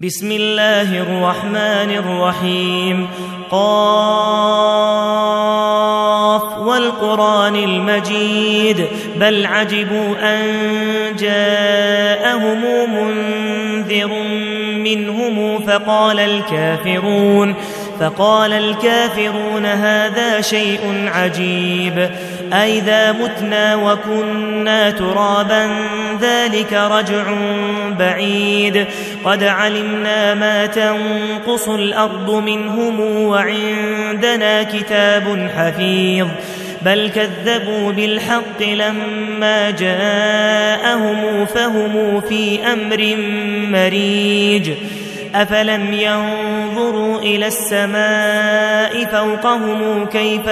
بسم الله الرحمن الرحيم. قاف والقرآن المجيد بل عجبوا أن جاءهم منذر منهم فقال الكافرون هذا شيء عجيب أئذا متنا وكنا ترابا ذلك رجع بعيد قد علمنا ما تنقص الأرض منهم وعندنا كتاب حفيظ بل كذبوا بالحق لما جاءهم فهم في أمر مريج أفلم ينظروا إلى السماء فوقهم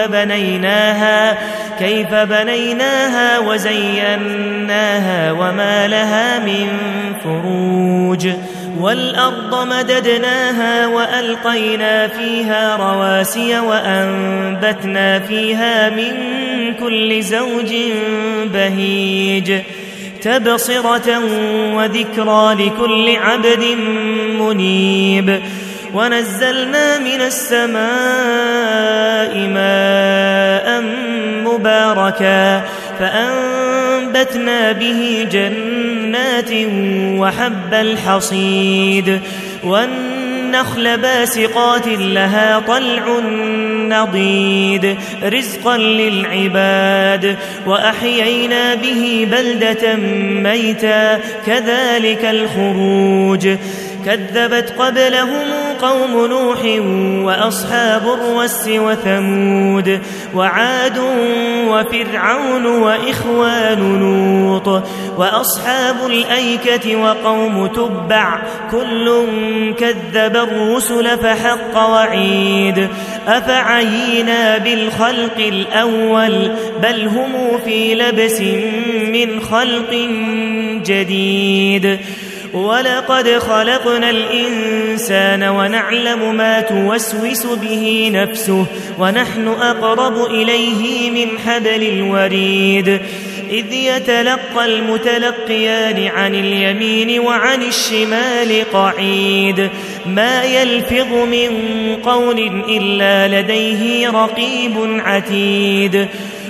كيف بنيناها وزيناها وما لها من فروج والأرض مددناها وألقينا فيها رواسي وأنبتنا فيها من كل زوج بهيج تبصرة وذكرى لكل عبد منيب ونزلنا من السماء ماء مباركا فأنبتنا به جنات وحب الحصيد والنخل باسقات لها طلع نضيد رزقا للعباد وأحيينا به بلدة ميتا كذلك الخروج كذبت قبلهم قوم نوح وأصحاب الرس وثمود وعاد وفرعون وإخوان لوط وأصحاب الأيكة وقوم تبع كل كذب الرسل فحق وعيد أفعينا بالخلق الأول بل هم في لبس من خلق جديد ولقد خلقنا الإنسان ونعلم ما توسوس به نفسه ونحن أقرب إليه من حبل الوريد إذ يتلقى المتلقيان عن اليمين وعن الشمال قعيد ما يلفظ من قول إلا لديه رقيب عتيد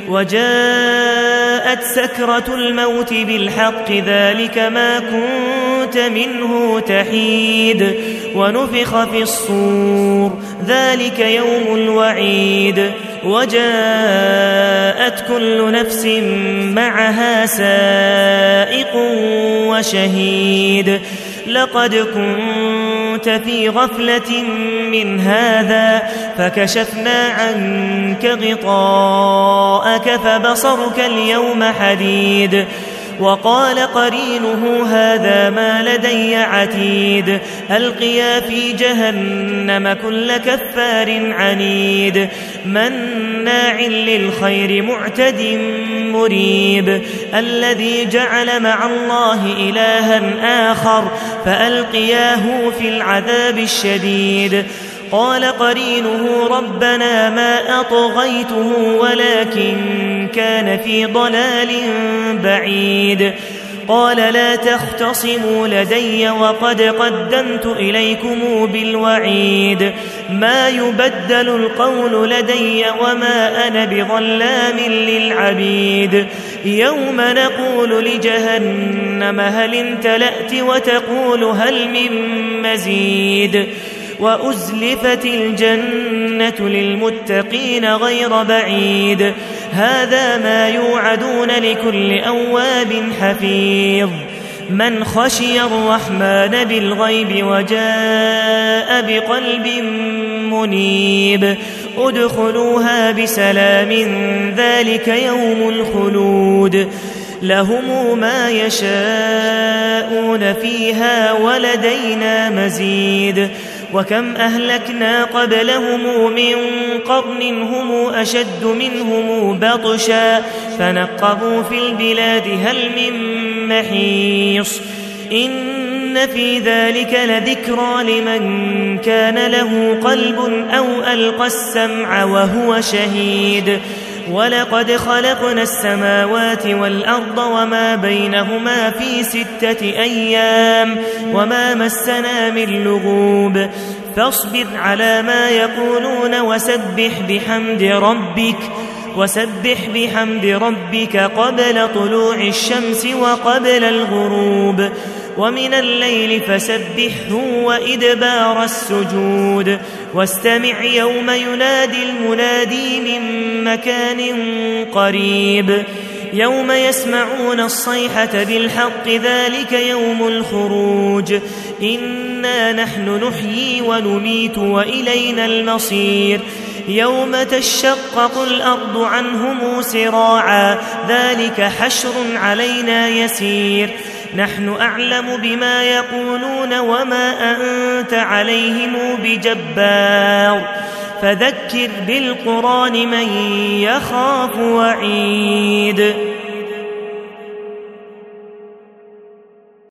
وجاءت سكرة الموت بالحق ذلك ما كنت منه تحيد ونفخ في الصور ذلك يوم الوعيد وجاءت كل نفس معها سائق وشهيد لقد كنت في غفلة من هذا فكشفنا عنك غطاءك فبصرك اليوم حديد وقال قرينه هذا ما لدي عتيد ألقيا في جهنم كل كفار عنيد مناع للخير معتد مريب الذي جعل مع الله إلها آخر فألقياه في العذاب الشديد قال قرينه ربنا ما أطغيته ولكن كان في ضلال بعيد قال لا تختصموا لدي وقد قدمت إليكم بالوعيد ما يبدل القول لدي وما أنا بظلام للعبيد يوم نقول لجهنم هل امتلأت وتقول هل من مزيد وأزلفت الجنة للمتقين غير بعيد هذا ما يوعدون لكل أواب حفيظ من خشي الرحمن بالغيب وجاء بقلب منيب ادخلوها بسلام ذلك يوم الخلود لهم ما يشاءون فيها ولدينا مزيد وكم أهلكنا قبلهم من قرن هم أشد منهم بطشا فنقبوا في البلاد هل من محيص إن في ذلك لذكرى لمن كان له قلب أو ألقى السمع وهو شهيد ولقد خلقنا السماوات والأرض وما بينهما في 6 أيام وما مسنا من لغوب فاصبر على ما يقولون وسبح بحمد ربك قبل طلوع الشمس وقبل الغروب ومن الليل فسبحه وإدبار السجود واستمع يوم ينادي المنادي من مكان قريب يوم يسمعون الصيحة بالحق ذلك يوم الخروج إنا نحن نحيي ونميت وإلينا المصير يوم تشقق الأرض عنهم سراعا ذلك حشر علينا يسير نحن أعلم بما يقولون وما أنت عليهم بجبار فذكر بالقرآن من يخاف وعيد